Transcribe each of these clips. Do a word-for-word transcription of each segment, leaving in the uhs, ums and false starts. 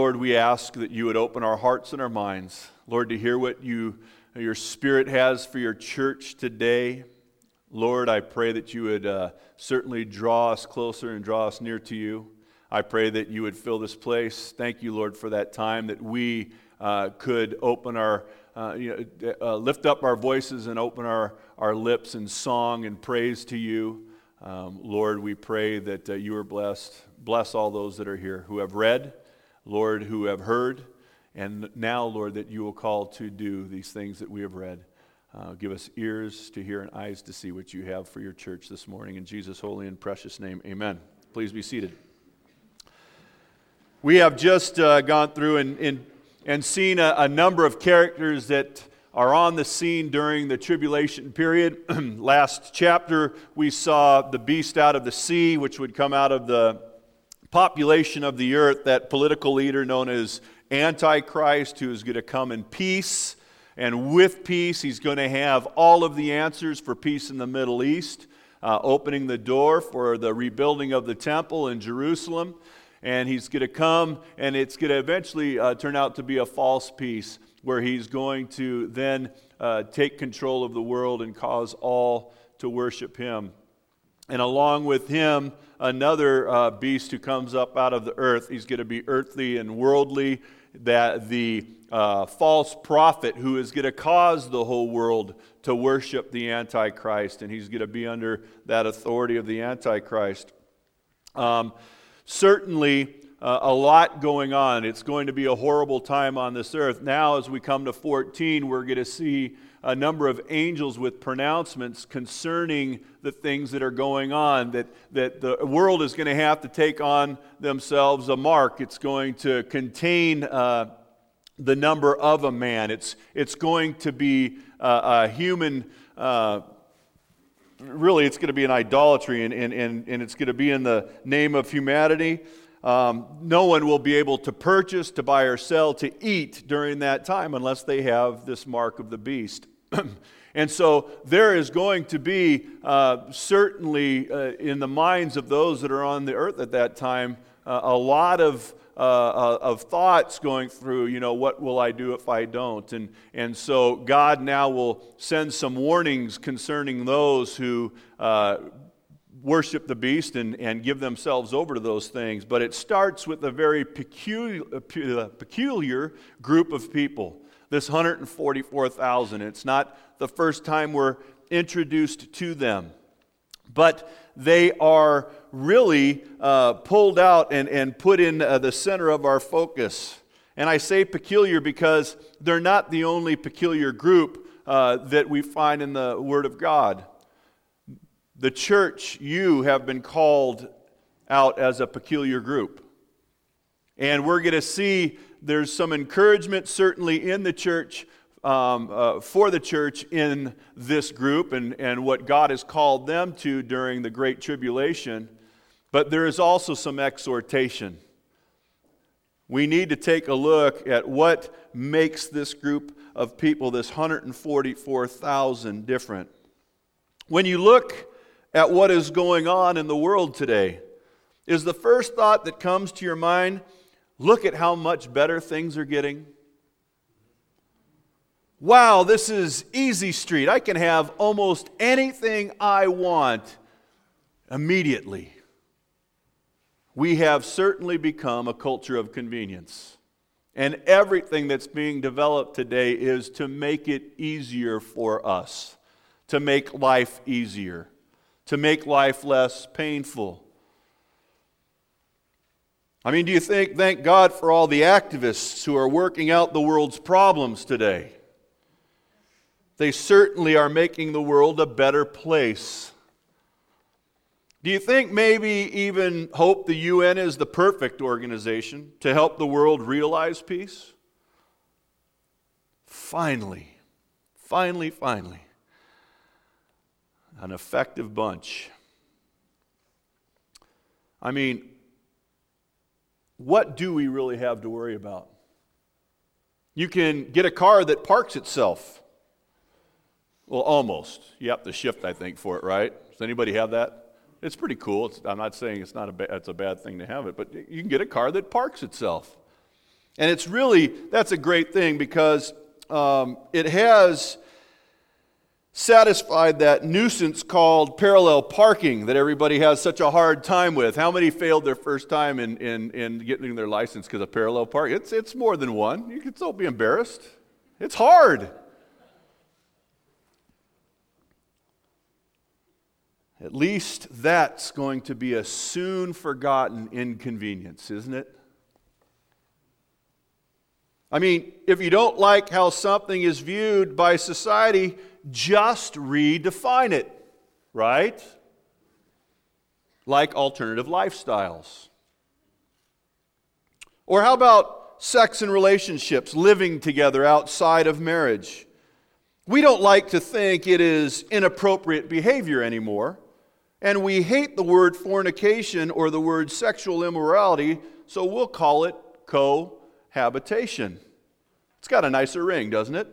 Lord, we ask that you would open our hearts and our minds, Lord, to hear what you, your Spirit has for your church today. Lord, I pray that you would uh, certainly draw us closer and draw us near to you. I pray that you would fill this place. Thank you, Lord, for that time that we uh, could open our, uh, you know, uh, lift up our voices and open our, our lips in song and praise to you. Um, Lord, we pray that uh, you are blessed. Bless all those that are here who have read, Lord, who have heard, and now, Lord, that you will call to do these things that we have read. Uh, give us ears to hear and eyes to see what you have for your church this morning. In Jesus' holy and precious name, amen. Please be seated. We have just uh, gone through and, and, and seen a, a number of characters that are on the scene during the tribulation period. Last chapter, we saw the beast out of the sea, which would come out of the population of the earth, that political leader known as Antichrist, who is going to come in peace. And with peace, he's going to have all of the answers for peace in the Middle East, uh, opening the door for the rebuilding of the temple in Jerusalem. And he's going to come, and it's going to eventually uh, turn out to be a false peace, where he's going to then uh, take control of the world and cause all to worship him. And along with him, another uh, beast who comes up out of the earth. He's going to be earthly and worldly, that the uh, false prophet who is going to cause the whole world to worship the Antichrist, and he's going to be under that authority of the Antichrist. Um, certainly, uh, a lot going on. It's going to be a horrible time on this earth. Now, as we come to fourteen, we're going to see a number of angels with pronouncements concerning the things that are going on, that, that the world is going to have to take on themselves a mark. It's going to contain uh, the number of a man. It's, it's going to be uh, a human, uh, really it's going to be an idolatry, and, and, and, and it's going to be in the name of humanity. Um, no one will be able to purchase, to buy or sell, to eat during that time unless they have this mark of the beast. And so there is going to be uh, certainly uh, in the minds of those that are on the earth at that time uh, a lot of uh, uh, of thoughts going through, you know, what will I do if I don't? And, and so God now will send some warnings concerning those who uh, worship the beast and, and give themselves over to those things. But it starts with a very peculiar, peculiar group of people. This one hundred forty-four thousand. It's not the first time we're introduced to them. But they are really uh, pulled out and, and put in uh, the center of our focus. And I say peculiar because they're not the only peculiar group uh, that we find in the Word of God. The church, you have been called out as a peculiar group. And we're going to see there's some encouragement certainly in the church, um, uh, for the church in this group and, and what God has called them to during the Great Tribulation. But there is also some exhortation. We need to take a look at what makes this group of people, this one hundred forty-four thousand, different. When you look at what is going on in the world today, is the first thought that comes to your mind, look at how much better things are getting? Wow, this is easy street. I can have almost anything I want immediately. We have certainly become a culture of convenience. And everything that's being developed today is to make it easier for us, to make life easier, to make life less painful. I mean, do you think, thank God for all the activists who are working out the world's problems today? They certainly are making the world a better place. Do you think maybe even hope the U N is the perfect organization to help the world realize peace? Finally, finally, finally, an effective bunch. I mean, what do we really have to worry about? You can get a car that parks itself. Well, almost. You have to shift, I think, for it, right? Does anybody have that? It's pretty cool. It's, I'm not saying it's not a ba- it's a bad thing to have it, but you can get a car that parks itself. And it's really, that's a great thing because um, it has satisfied that nuisance called parallel parking that everybody has such a hard time with. How many failed their first time in, in, in getting their license because of parallel parking? It's, it's more than one. You can still be embarrassed. It's hard. At least that's going to be a soon forgotten inconvenience, isn't it? I mean, if you don't like how something is viewed by society, just redefine it, right? Like alternative lifestyles. Or how about sex and relationships, living together outside of marriage? We don't like to think it is inappropriate behavior anymore, and we hate the word fornication or the word sexual immorality, so we'll call it cohabitation. It's got a nicer ring, doesn't it?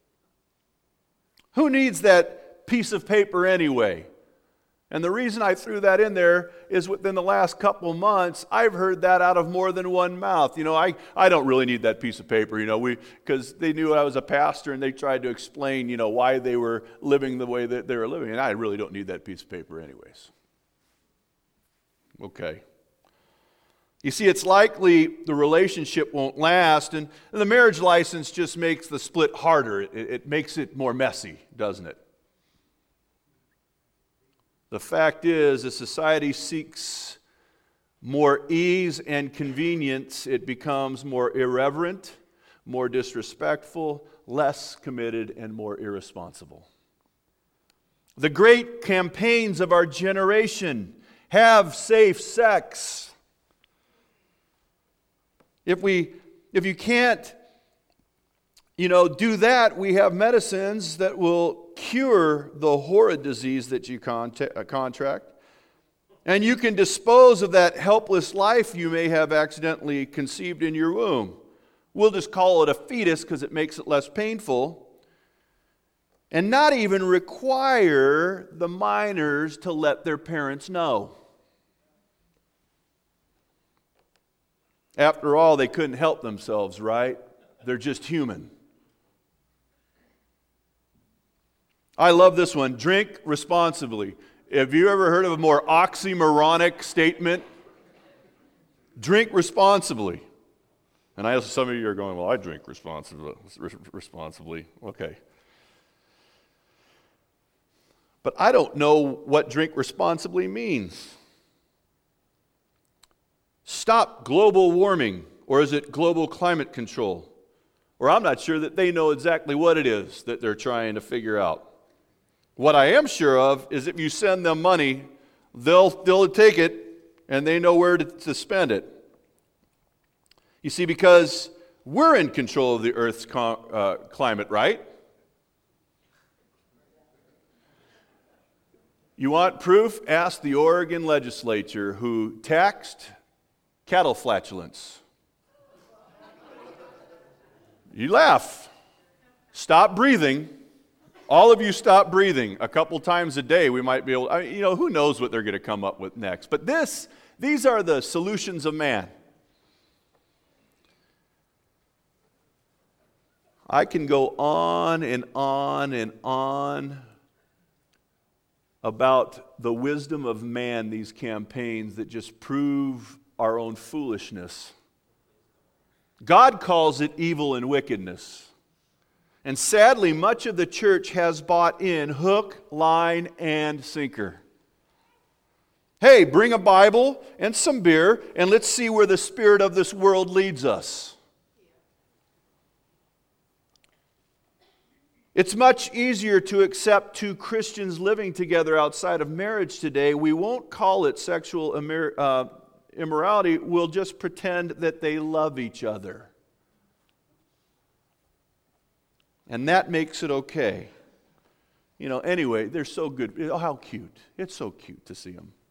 Who needs that piece of paper anyway? And the reason I threw that in there is within the last couple months, I've heard that out of more than one mouth. You know, I, I don't really need that piece of paper, you know, we because they knew I was a pastor and they tried to explain, you know, why they were living the way that they were living. And I really don't need that piece of paper anyways. Okay. You see, it's likely the relationship won't last, and the marriage license just makes the split harder. It, it makes it more messy, doesn't it? The fact is, as society seeks more ease and convenience, it becomes more irreverent, more disrespectful, less committed, and more irresponsible. The great campaigns of our generation: have safe sex. If we, if you can't, you know, do that, we have medicines that will cure the horrid disease that you contact, contract. And you can dispose of that helpless life you may have accidentally conceived in your womb. We'll just call it a fetus because it makes it less painful. And not even require the minors to let their parents know. After all, they couldn't help themselves, right? They're just human. I love this one. Drink responsibly. Have you ever heard of a more oxymoronic statement? Drink responsibly. And I know some of you are going, well, I drink responsibly. responsibly. Okay. But I don't know what drink responsibly means. Stop global warming, or is it global climate control? Or I'm not sure that they know exactly what it is that they're trying to figure out. What I am sure of is if you send them money, they'll, they'll take it, and they know where to, to spend it. You see, because we're in control of the Earth's com, uh, climate, right? You want proof? Ask the Oregon legislature who taxed cattle flatulence. You laugh. Stop breathing. All of you stop breathing a couple times a day. We might be able, I mean, you know, who knows what they're going to come up with next. But this, these are the solutions of man. I can go on and on and on about the wisdom of man, these campaigns that just prove our own foolishness. God calls it evil and wickedness. And sadly, much of the church has bought in hook, line, and sinker. Hey, bring a Bible and some beer, and let's see where the spirit of this world leads us. It's much easier to accept two Christians living together outside of marriage today. We won't call it sexual immor- uh, immorality. We'll just pretend that they love each other. And that makes it okay. You know, anyway, they're so good. Oh, how cute. It's so cute to see them.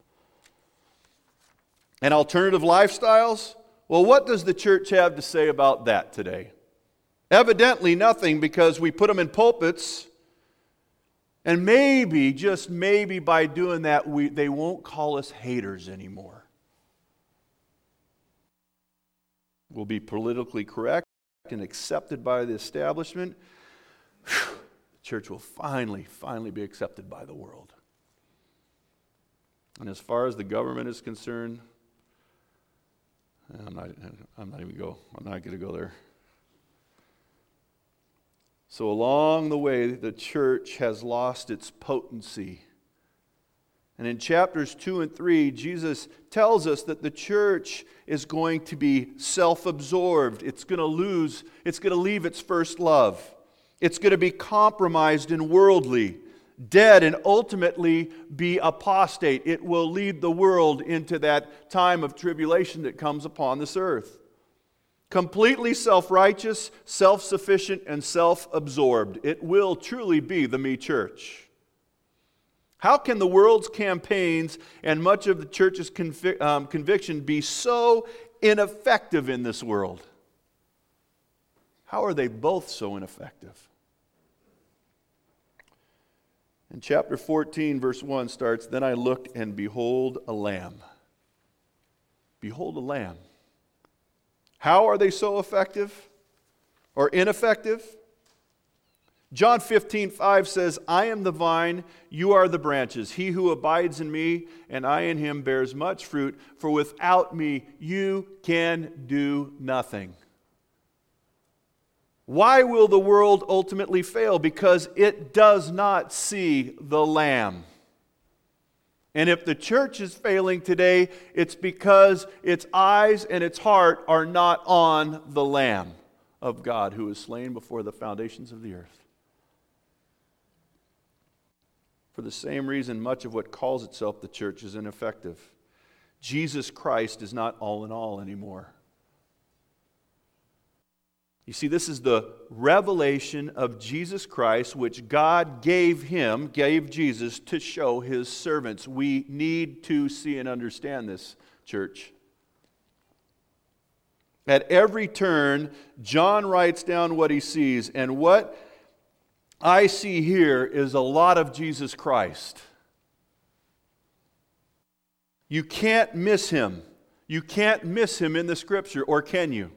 And alternative lifestyles? Well, what does the church have to say about that today? Evidently nothing, because we put them in pulpits, and maybe, just maybe by doing that, we, they won't call us haters anymore. will be politically correct and accepted by the establishment, whew, the church will finally, finally be accepted by the world. And as far as the government is concerned, I'm not, I'm not even go. I'm not going to go there. So along the way, the church has lost its potency. And in chapters two and three, Jesus tells us that the church is going to be self-absorbed. It's going to lose, it's going to leave its first love. It's going to be compromised and worldly, dead, and ultimately be apostate. It will lead the world into that time of tribulation that comes upon this earth. Completely self-righteous, self-sufficient, and self-absorbed. It will truly be the me church. How can the world's campaigns and much of the church's convic- um, conviction be so ineffective in this world? How are they both so ineffective? In chapter fourteen, verse one starts, "Then I looked, and behold, a lamb." Behold a lamb. How are they so effective or ineffective? John fifteen five says, "I am the vine, you are the branches. He who abides in me, and I in him, bears much fruit, for without me you can do nothing." Why will the world ultimately fail? Because it does not see the Lamb. And if the church is failing today, it's because its eyes and its heart are not on the Lamb of God who was slain before the foundations of the earth. For the same reason, much of what calls itself the church is ineffective. Jesus Christ is not all in all anymore. You see, this is the revelation of Jesus Christ, which God gave him, gave Jesus, to show his servants. We need to see and understand this, church. At every turn, John writes down what he sees, and what I see here is a lot of Jesus Christ. You can't miss him. You can't miss him in the Scripture, or can you?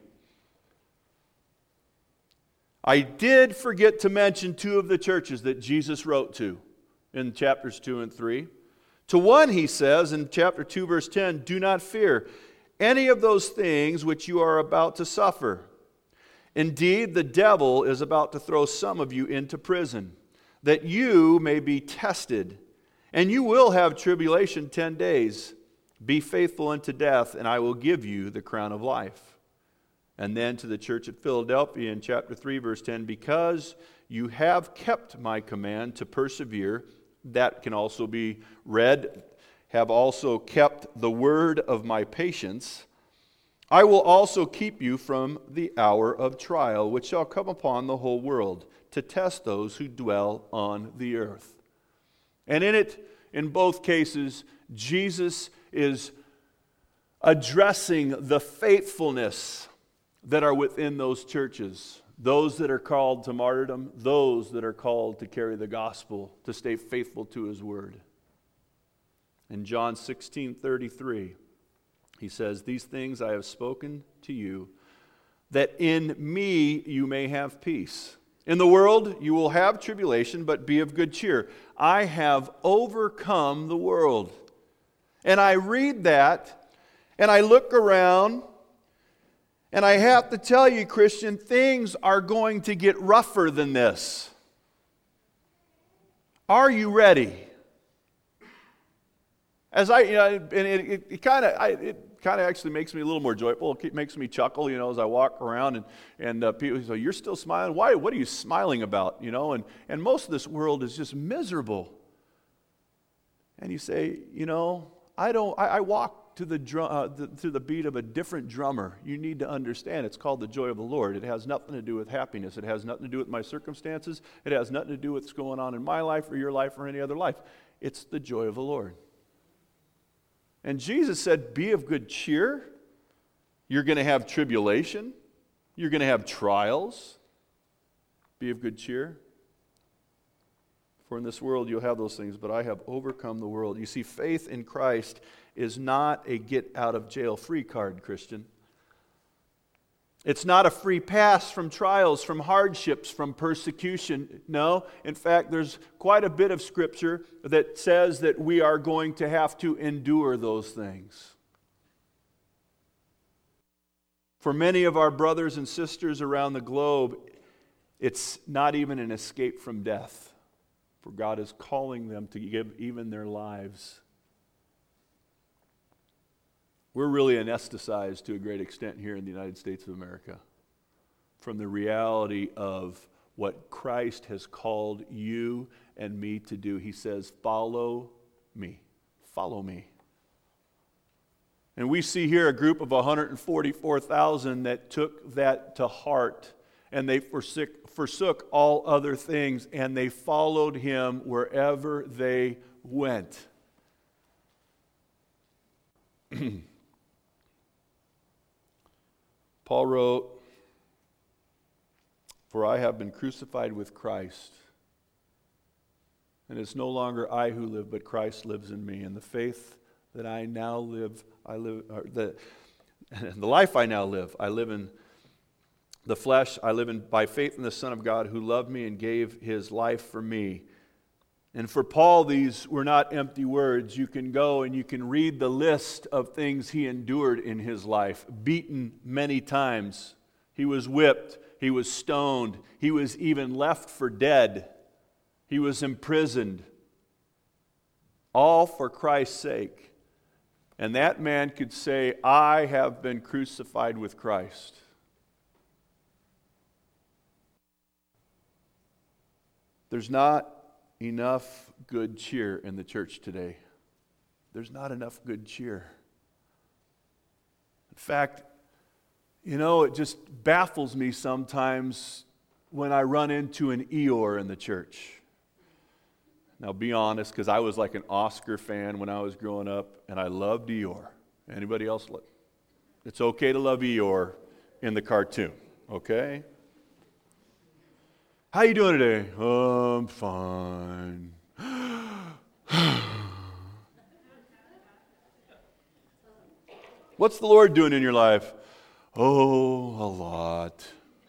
I did forget to mention two of the churches that Jesus wrote to in chapters two and three. To one, he says in chapter two, verse ten, "Do not fear any of those things which you are about to suffer. Indeed, the devil is about to throw some of you into prison, that you may be tested. And you will have tribulation ten days. Be faithful unto death, and I will give you the crown of life." And then to the church at Philadelphia in chapter three, verse ten, "Because you have kept my command to persevere," that can also be read, "have also kept the word of my patience, I will also keep you from the hour of trial, which shall come upon the whole world, to test those who dwell on the earth." And in it, in both cases, Jesus is addressing the faithfulness that are within those churches, those that are called to martyrdom, those that are called to carry the gospel, to stay faithful to his word. In John sixteen thirty-three, he says, "These things I have spoken to you, that in me you may have peace. In the world you will have tribulation, but be of good cheer. I have overcome the world." And I read that, and I look around, and I have to tell you, Christian, things are going to get rougher than this. Are you ready? As I, you know, and it, it, it kind of, it kind of actually makes me a little more joyful. It makes me chuckle, you know, as I walk around, and and uh, people say, "You're still smiling? Why? What are you smiling about?" You know, and and most of this world is just miserable. And you say, you know, I don't. I, I walk to the, drum, uh, the to the beat of a different drummer. You need to understand, it's called the joy of the Lord. It has nothing to do with happiness. It has nothing to do with my circumstances. It has nothing to do with what's going on in my life or your life or any other life. It's the joy of the Lord. And Jesus said, "Be of good cheer." You're going to have tribulation. You're going to have trials. Be of good cheer. For in this world you'll have those things, but I have overcome the world. You see, faith in Christ is not a get-out-of-jail-free card, Christian. It's not a free pass from trials, from hardships, from persecution. No, in fact, there's quite a bit of Scripture that says that we are going to have to endure those things. For many of our brothers and sisters around the globe, it's not even an escape from death, for God is calling them to give even their lives. We're really anesthetized to a great extent here in the United States of America from the reality of what Christ has called you and me to do. He says, follow me. Follow me. And we see here a group of one hundred forty-four thousand that took that to heart, and they forsook, forsook all other things, and they followed him wherever they went. Paul wrote, "For I have been crucified with Christ, and it's no longer I who live, but Christ lives in me. And the faith that I now live, I live, or the, the life I now live, I live in the flesh. I live in by faith in the Son of God who loved me and gave his life for me." And for Paul, these were not empty words. You can go and you can read the list of things he endured in his life. Beaten many times. He was whipped. He was stoned. He was even left for dead. He was imprisoned. All for Christ's sake. And that man could say, "I have been crucified with Christ." There's not enough good cheer in the church today. There's not enough good cheer. In fact, you know, it just baffles me sometimes when I run into an Eeyore in the church. Now, be honest, because I was like an Oscar fan when I was growing up, and I loved Eeyore. Anybody else? It's okay to love Eeyore in the cartoon, okay? How you doing today? Oh, I'm fine. What's the Lord doing in your life? Oh, a lot.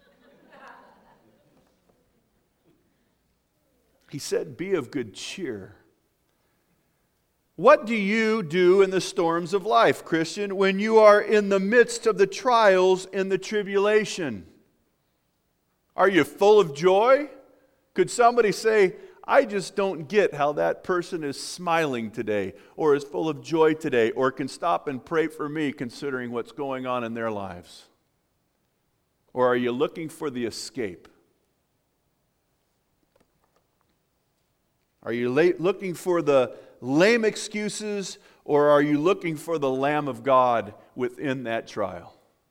He said, "Be of good cheer." What do you do in the storms of life, Christian, when you are in the midst of the trials and the tribulation? Are you full of joy? Could somebody say, "I just don't get how that person is smiling today, or is full of joy today, or can stop and pray for me considering what's going on in their lives"? Or are you looking for the escape? Are you looking for the lame excuses, or are you looking for the Lamb of God within that trial?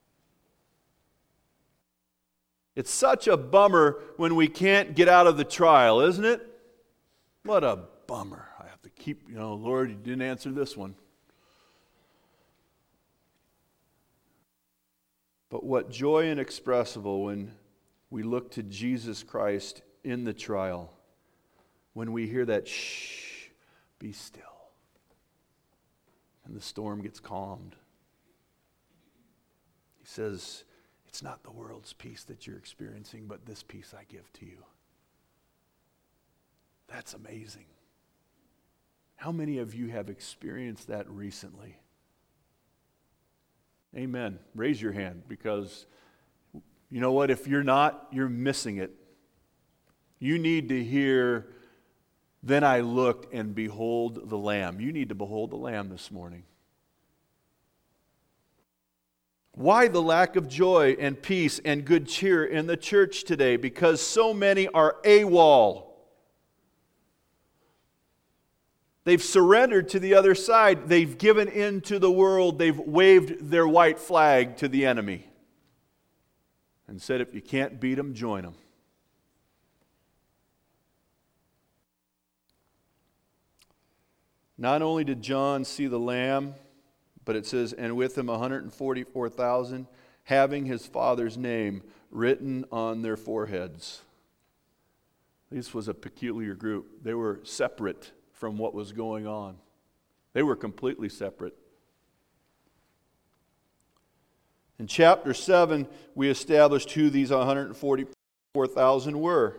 It's such a bummer when we can't get out of the trial, isn't it? What a bummer. I have to keep, you know, Lord, you didn't answer this one. But what joy inexpressible when we look to Jesus Christ in the trial, when we hear that, "Shh, be still," and the storm gets calmed. He says, "It's not the world's peace that you're experiencing, but this peace I give to you." That's amazing. How many of you have experienced that recently? Amen. Raise your hand, because you know what? If you're not, you're missing it. You need to hear, "Then I looked and behold the Lamb." You need to behold the Lamb this morning. Why the lack of joy and peace and good cheer in the church today? Because so many are AWOL. They've surrendered to the other side. They've given in to the world. They've waved their white flag to the enemy and said, "If you can't beat them, join them." Not only did John see the Lamb, but it says, "And with him one hundred forty-four thousand, having his Father's name written on their foreheads." This was a peculiar group. They were separate from what was going on. They were completely separate. In chapter seven, we established who these one hundred forty-four thousand were.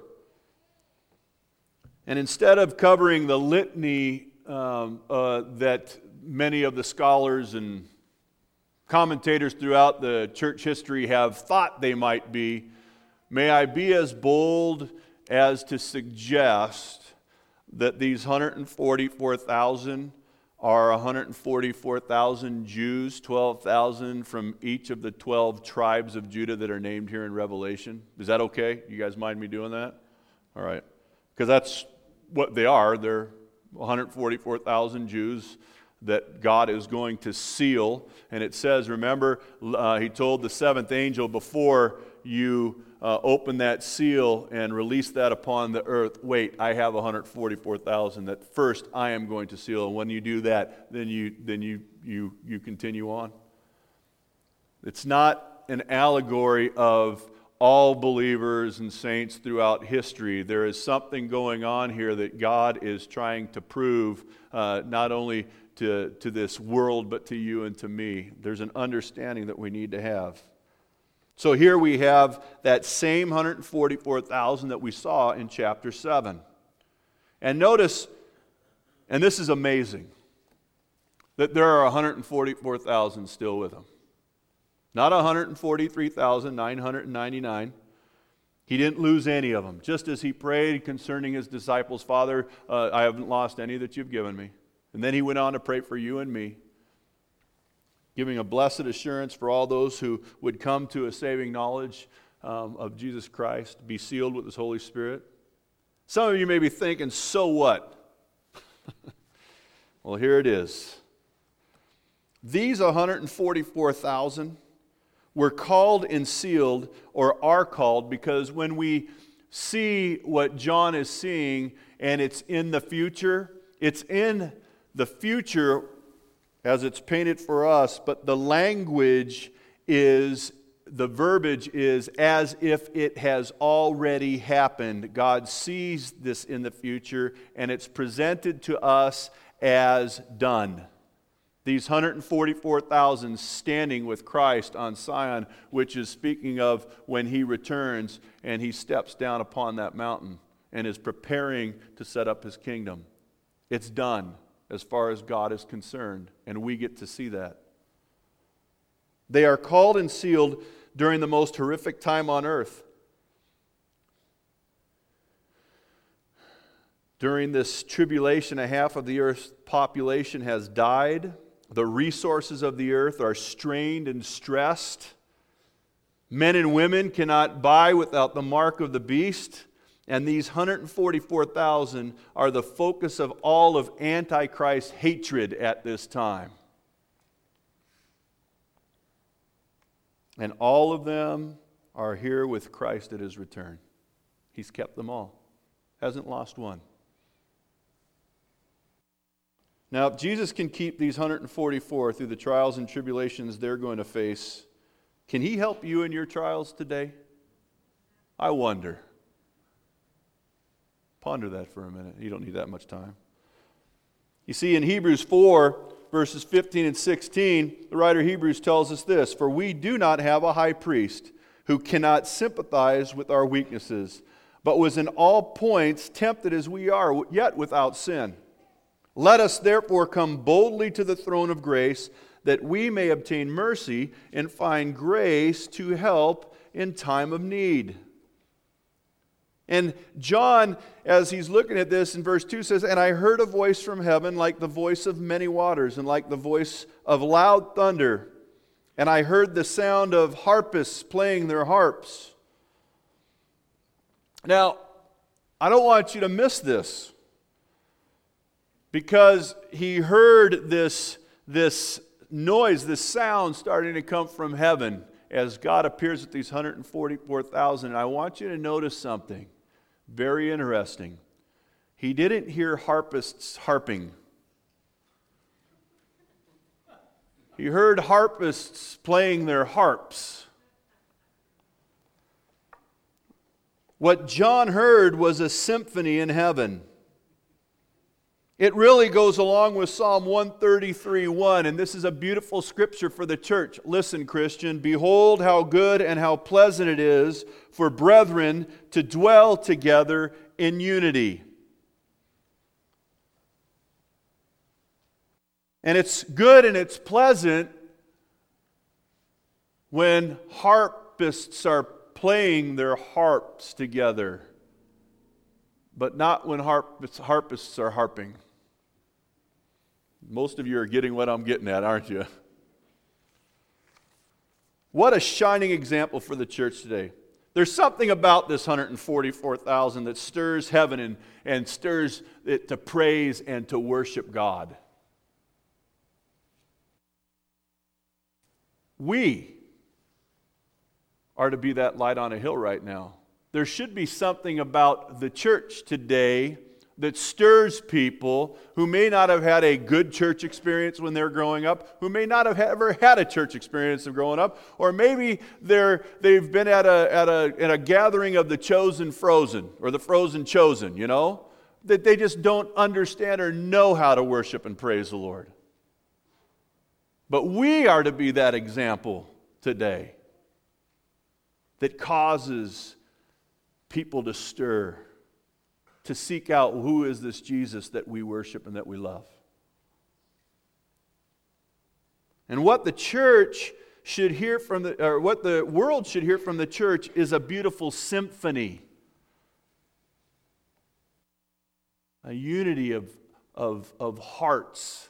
And instead of covering the litany um, uh, that many of the scholars and commentators throughout the church history have thought they might be, may I be as bold as to suggest that these one hundred forty-four thousand are one hundred forty-four thousand Jews, twelve thousand from each of the twelve tribes of Judah that are named here in Revelation. Is that okay? You guys mind me doing that? All right. Because that's what they are. They're one hundred forty-four thousand Jews that God is going to seal. And it says, remember, uh, he told the seventh angel, before you uh, open that seal and release that upon the earth, wait, I have one hundred forty-four thousand that first I am going to seal. And when you do that, then you then you you you continue on. It's not an allegory of all believers and saints throughout history. There is something going on here that God is trying to prove, uh, not only to, to this world, but to you and to me. There's an understanding that we need to have. So here we have that same one hundred forty-four thousand that we saw in chapter seven. And notice, and this is amazing, that there are one hundred forty-four thousand still with him. Not one hundred forty-three thousand nine hundred ninety-nine. He didn't lose any of them. Just as he prayed concerning his disciples, Father, uh, I haven't lost any that you've given me. And then he went on to pray for you and me, giving a blessed assurance for all those who would come to a saving knowledge um, of Jesus Christ, be sealed with his Holy Spirit. Some of you may be thinking, so what? Well, here it is. These one hundred forty-four thousand were called and sealed, or are called, because when we see what John is seeing and it's in the future, it's in the future as it's painted for us, but the language is, the verbiage is as if it has already happened. God sees this in the future, and it's presented to us as done. These one hundred forty-four thousand standing with Christ on Zion, which is speaking of when he returns and he steps down upon that mountain and is preparing to set up his kingdom. It's done as far as God is concerned, and we get to see that. They are called and sealed during the most horrific time on earth. During this tribulation, a half of the earth's population has died. The resources of the earth are strained and stressed. Men and women cannot buy without the mark of the beast. And these one hundred forty-four thousand are the focus of all of Antichrist hatred at this time. And all of them are here with Christ at his return. He's kept them all. Hasn't lost one. Now, if Jesus can keep these one hundred forty-four through the trials and tribulations they're going to face, can he help you in your trials today? I wonder. Ponder that for a minute. You don't need that much time. You see, in Hebrews four, verses fifteen and sixteen, the writer of Hebrews tells us this: "For we do not have a high priest who cannot sympathize with our weaknesses, but was in all points tempted as we are, yet without sin. Let us therefore come boldly to the throne of grace, that we may obtain mercy and find grace to help in time of need." And John, as he's looking at this in verse two, says, "And I heard a voice from heaven like the voice of many waters and like the voice of loud thunder. And I heard the sound of harpists playing their harps." Now, I don't want you to miss this, because he heard this, this noise, this sound starting to come from heaven as God appears at these one hundred forty-four thousand. And I want you to notice something very interesting. He didn't hear harpists harping. He heard harpists playing their harps. What John heard was a symphony in heaven. It really goes along with Psalm one thirty-three one, and this is a beautiful scripture for the church. Listen, Christian, behold how good and how pleasant it is for brethren to dwell together in unity. And it's good and it's pleasant when harpists are playing their harps together, but not when harpists, harpists are harping. Most of you are getting what I'm getting at, aren't you? What a shining example for the church today. There's something about this one hundred forty-four thousand that stirs heaven and, and stirs it to praise and to worship God. We are to be that light on a hill right now. There should be something about the church today that stirs people who may not have had a good church experience when they're growing up, who may not have ever had a church experience of growing up, or maybe they're they've been at a at a at a gathering of the chosen frozen or the frozen chosen, you know, that they just don't understand or know how to worship and praise the Lord. But we are to be that example today that causes people to stir, to seek out who is this Jesus that we worship and that we love. And what the church should hear from the, or what the world should hear from the church is a beautiful symphony. A unity of, of, of hearts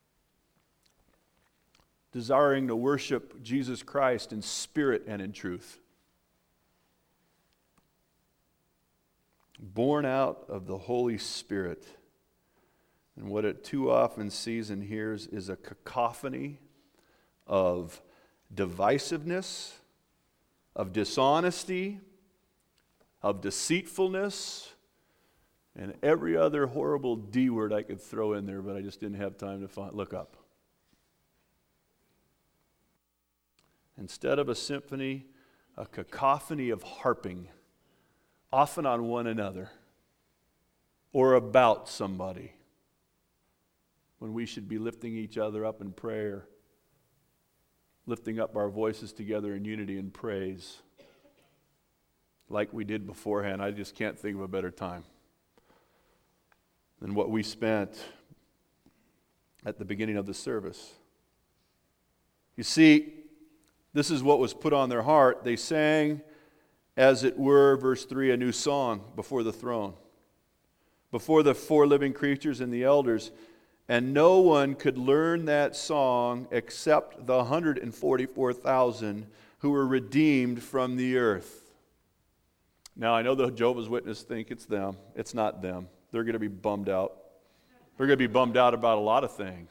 desiring to worship Jesus Christ in spirit and in truth. Born out of the Holy Spirit. And what it too often sees and hears is a cacophony of divisiveness, of dishonesty, of deceitfulness, and every other horrible D word I could throw in there, but I just didn't have time to find, look up. Instead of a symphony, a cacophony of harping, often on one another or about somebody, when we should be lifting each other up in prayer, lifting up our voices together in unity and praise, like we did beforehand. I just can't think of a better time than what we spent at the beginning of the service. You see, this is what was put on their heart. They sang, as it were, verse three, a new song before the throne, before the four living creatures and the elders, and no one could learn that song except the one hundred forty-four thousand who were redeemed from the earth. Now, I know the Jehovah's Witnesses think it's them. It's not them. They're going to be bummed out. They're going to be bummed out about a lot of things.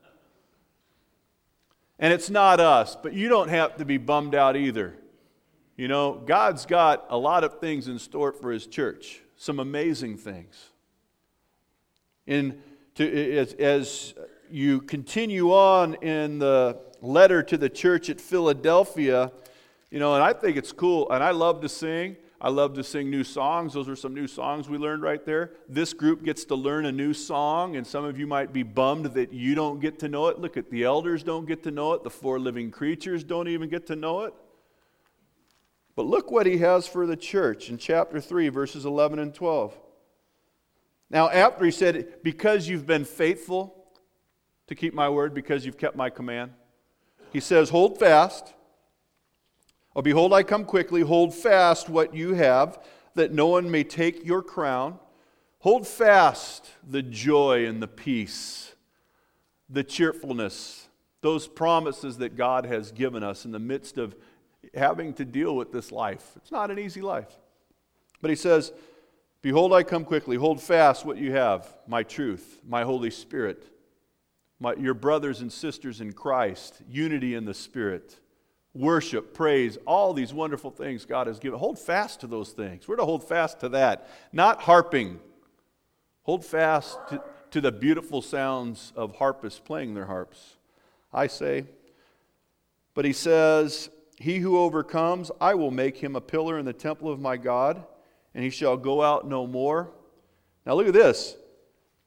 And it's not us, but you don't have to be bummed out either. You know, God's got a lot of things in store for His church, some amazing things. In to, as, as you continue on in the letter to the church at Philadelphia, you know, and I think it's cool, and I love to sing. I love to sing new songs. Those are some new songs we learned right there. This group gets to learn a new song, and some of you might be bummed that you don't get to know it. Look at the elders don't get to know it. The four living creatures don't even get to know it. But look what he has for the church in chapter three, verses eleven and twelve. Now, after he said, because you've been faithful to keep my word, because you've kept my command, he says, hold fast. Oh, behold, I come quickly. Hold fast what you have, that no one may take your crown. Hold fast the joy and the peace, the cheerfulness, those promises that God has given us in the midst of having to deal with this life. It's not an easy life. But he says, behold, I come quickly. Hold fast what you have, my truth, my Holy Spirit, my, your brothers and sisters in Christ, unity in the Spirit, worship, praise, all these wonderful things God has given. Hold fast to those things. We're to hold fast to that, not harping. Hold fast to, to the beautiful sounds of harpists playing their harps, I say. But he says, he who overcomes, I will make him a pillar in the temple of my God, and he shall go out no more. Now look at this.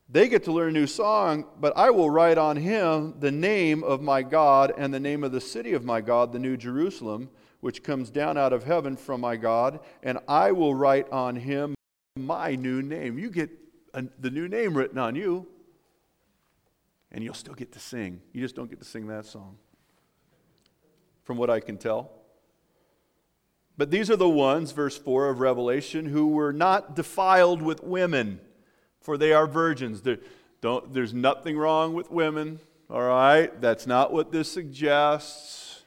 They get to learn a new song, but I will write on him the name of my God and the name of the city of my God, the New Jerusalem, which comes down out of heaven from my God, and I will write on him my new name. You get a, the new name written on you, and you'll still get to sing. You just don't get to sing that song, from what I can tell. But these are the ones, verse four of Revelation, who were not defiled with women, for they are virgins. There, don't, there's nothing wrong with women, all right? That's not what this suggests.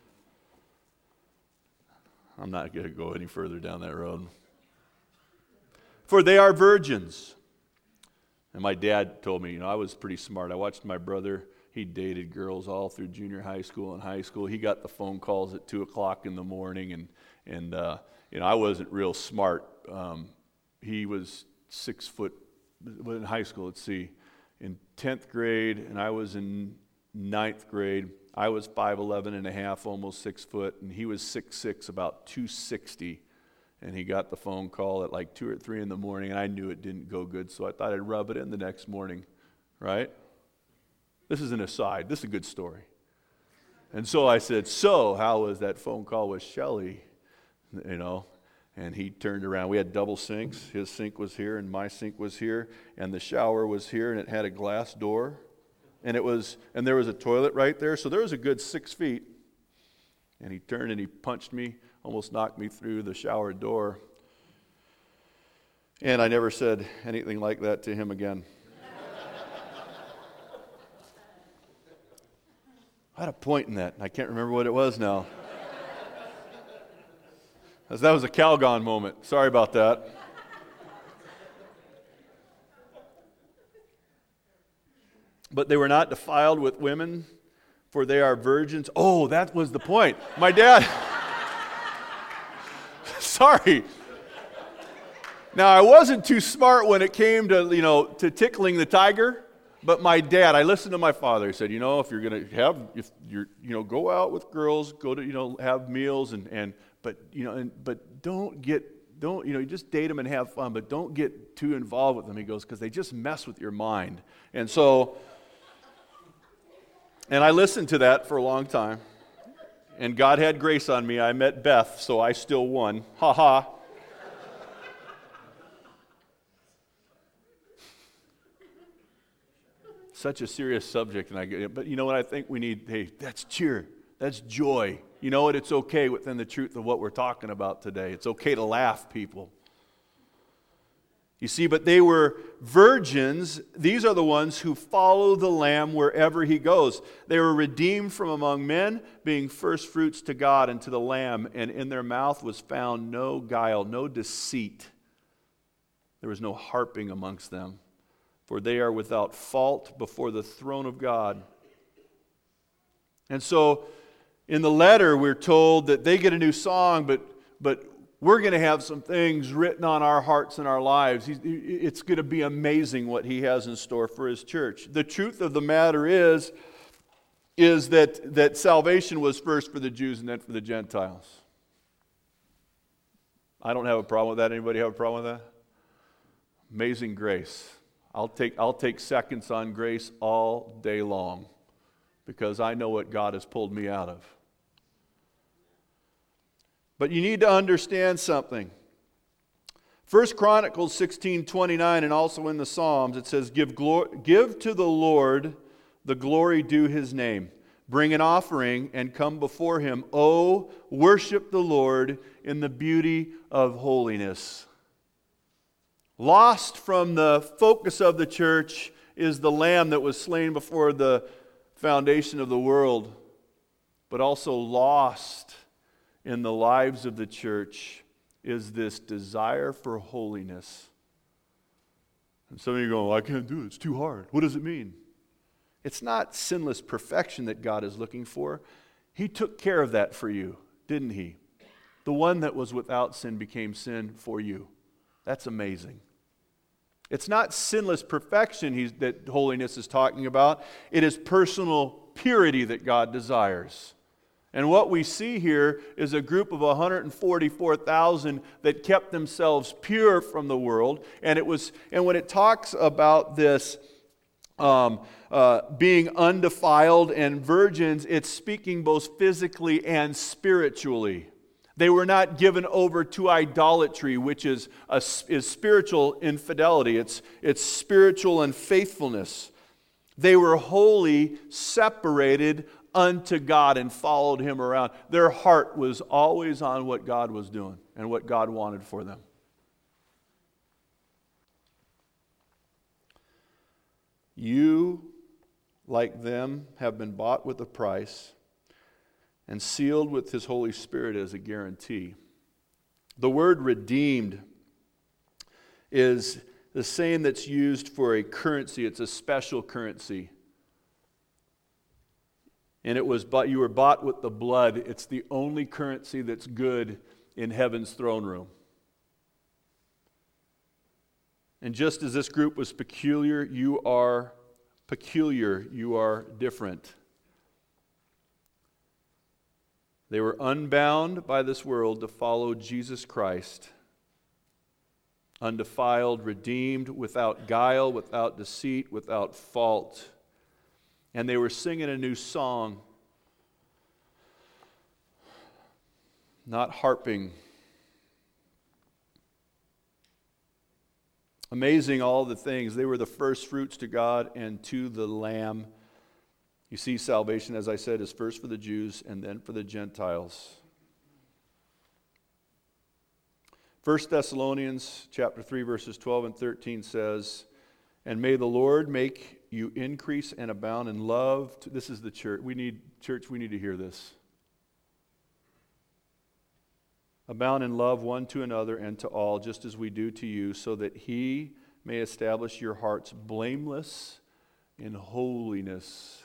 I'm not going to go any further down that road. For they are virgins. And my dad told me, you know, I was pretty smart. I watched my brother. He dated girls all through junior high school and high school. He got the phone calls at two o'clock in the morning, and, and uh, you know, I wasn't real smart. Um, he was six foot, in high school, let's see, in tenth grade, and I was in ninth grade. I was five eleven and a half, almost six foot, and he was six six, about two sixty. And he got the phone call at like two or three in the morning, and I knew it didn't go good, so I thought I'd rub it in the next morning, right? This is an aside. This is a good story. And so I said, so how was that phone call with Shelley? You know, and he turned around. We had double sinks. His sink was here, and my sink was here, and the shower was here, and it had a glass door, and it was, and there was a toilet right there, so there was a good six feet. And he turned and he punched me, almost knocked me through the shower door. And I never said anything like that to him again. I had a point in that, and I can't remember what it was now. That was a Calgon moment. Sorry about that. But they were not defiled with women, for they are virgins. Oh, that was the point. My dad... Sorry. Now, I wasn't too smart when it came to, you know, to tickling the tiger, but my dad, I listened to my father. He said, you know, if you're going to have, if you're, you know, go out with girls, go to, you know, have meals, and, and but, you know, and, but don't get, don't, you know, you just date them and have fun, but don't get too involved with them, he goes, because they just mess with your mind. And so, and I listened to that for a long time. And God had grace on me. I met Beth, so I still won. Ha ha. Such a serious subject, and I get it. But you know what I think we need? Hey, that's cheer. That's joy. You know what? It's okay within the truth of what we're talking about today. It's okay to laugh, people. You see, but they were virgins. These are the ones who follow the Lamb wherever he goes. They were redeemed from among men, being first fruits to God and to the Lamb, and in their mouth was found no guile, no deceit. There was no harping amongst them, for they are without fault before the throne of God. And so, in the letter, we're told that they get a new song, but but we're going to have some things written on our hearts and our lives. He's, it's going to be amazing what he has in store for his church. The truth of the matter is, is that, that salvation was first for the Jews and then for the Gentiles. I don't have a problem with that. Anybody have a problem with that? Amazing grace. I'll take, I'll take seconds on grace all day long because I know what God has pulled me out of. But you need to understand something. First Chronicles sixteen twenty-nine, and also in the Psalms, it says, Give, glor- give to the Lord the glory due his name. Bring an offering and come before him. Oh, worship the Lord in the beauty of holiness. Lost from the focus of the church is the Lamb that was slain before the foundation of the world, but also lost in the lives of the church is this desire for holiness. And some of you go, well, I can't do it. It's too hard. What does it mean? It's not sinless perfection that God is looking for. He took care of that for you, didn't he? The one that was without sin became sin for you. That's amazing. It's not sinless perfection he's, that holiness is talking about. It is personal purity that God desires. And what we see here is a group of one hundred forty-four thousand that kept themselves pure from the world. And it was, and when it talks about this um, uh, being undefiled and virgins, it's speaking both physically and spiritually. They were not given over to idolatry, which is a, is spiritual infidelity. It's it's spiritual unfaithfulness. They were wholly separated unto God and followed Him around. Their heart was always on what God was doing and what God wanted for them. You, like them, have been bought with a price and sealed with His Holy Spirit as a guarantee. The word redeemed is the same that's used for a currency. It's a special currency. And it was, but you were bought with the blood. It's the only currency that's good in heaven's throne room. And just as this group was peculiar, you are peculiar. You are different. They were unbound by this world to follow Jesus Christ. Undefiled, redeemed, without guile, without deceit, without fault. And they were singing a new song, not harping. Amazing all the things. They were the first fruits to God and to the Lamb. You see, salvation, as I said, is first for the Jews and then for the Gentiles. First Thessalonians chapter three, verses twelve and thirteen says, "And may the Lord make you increase and abound in love." To, this is the church. We need, church, we need to hear this. "Abound in love one to another and to all, just as we do to you, so that He may establish your hearts blameless in holiness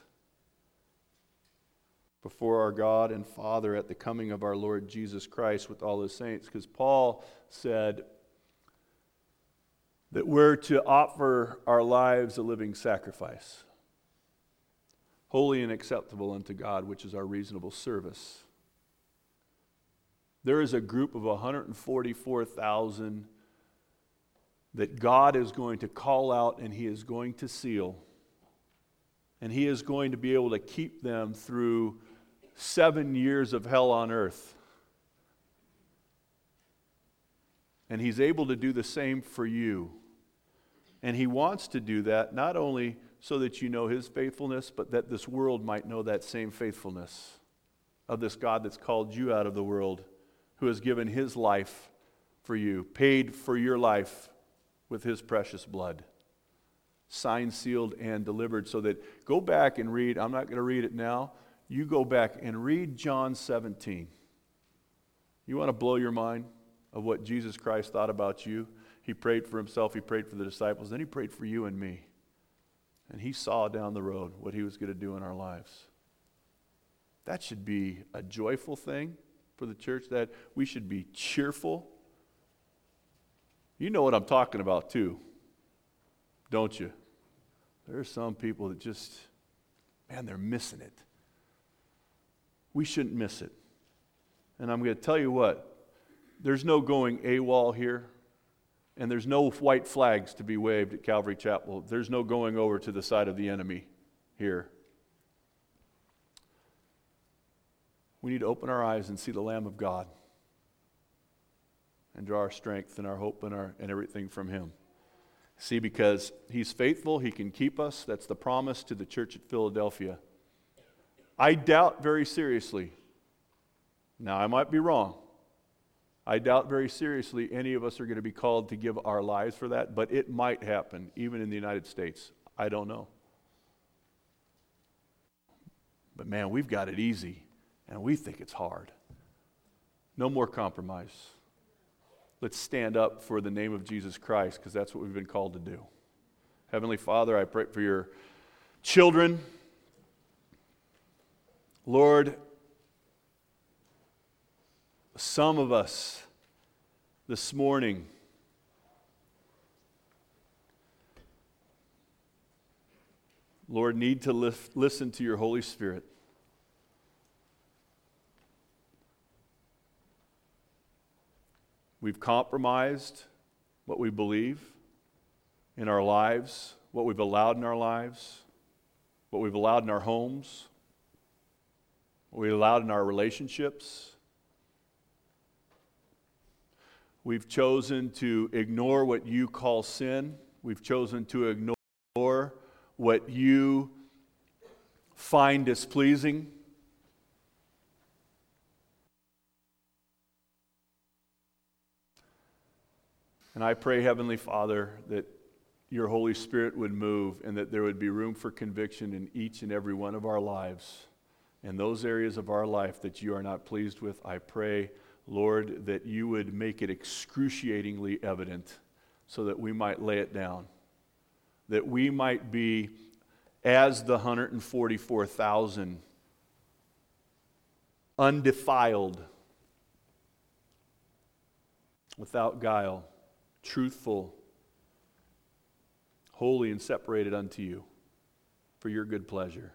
before our God and Father at the coming of our Lord Jesus Christ with all His saints." Because Paul said that we're to offer our lives a living sacrifice, holy and acceptable unto God, which is our reasonable service. There is a group of one hundred forty-four thousand that God is going to call out and He is going to seal. And He is going to be able to keep them through seven years of hell on earth. And He's able to do the same for you. And He wants to do that not only so that you know His faithfulness, but that this world might know that same faithfulness of this God that's called you out of the world, who has given His life for you, paid for your life with His precious blood, signed, sealed, and delivered. So that, go back and read, I'm not going to read it now, you go back and read John seventeen. You want to blow your mind of what Jesus Christ thought about you? He prayed for Himself, He prayed for the disciples, then He prayed for you and me. And He saw down the road what He was going to do in our lives. That should be a joyful thing for the church, that we should be cheerful. You know what I'm talking about too, don't you? There are some people that just, man, they're missing it. We shouldn't miss it. And I'm going to tell you what, there's no going AWOL here, and there's no white flags to be waved at Calvary Chapel. There's no going over to the side of the enemy here. We need to open our eyes and see the Lamb of God and draw our strength and our hope and, our, and everything from Him. See, because He's faithful, He can keep us. That's the promise to the church at Philadelphia. I doubt very seriously, now I might be wrong, I doubt very seriously any of us are going to be called to give our lives for that, but it might happen, even in the United States. I don't know. But man, we've got it easy, and we think it's hard. No more compromise. Let's stand up for the name of Jesus Christ, because that's what we've been called to do. Heavenly Father, I pray for your children. Lord, some of us this morning Lord, need to lif- listen to your Holy Spirit. We've compromised what we believe in our lives, what we've allowed in our lives, what we've allowed in our homes, what we've allowed in our relationships. We've chosen to ignore what you call sin. We've chosen to ignore what you find displeasing. And I pray, Heavenly Father, that your Holy Spirit would move and that there would be room for conviction in each and every one of our lives. In those areas of our life that you are not pleased with, I pray, Lord, that you would make it excruciatingly evident so that we might lay it down. That we might be, as the one hundred forty-four thousand, undefiled, without guile, truthful, holy and separated unto you for your good pleasure.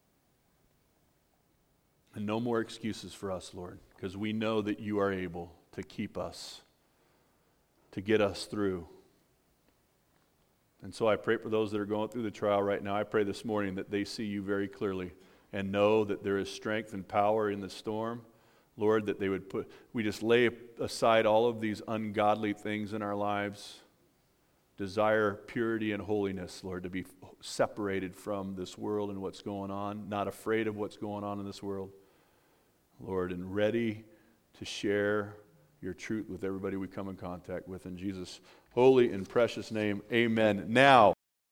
And no more excuses for us, Lord, because we know that you are able to keep us, to get us through. And so I pray for those that are going through the trial right now. I pray this morning that they see you very clearly and know that there is strength and power in the storm. Lord, that they would put, we just lay aside all of these ungodly things in our lives. Desire purity and holiness, Lord, to be separated from this world and what's going on, not afraid of what's going on in this world, Lord, and ready to share your truth with everybody we come in contact with. In Jesus' holy and precious name, amen. Now,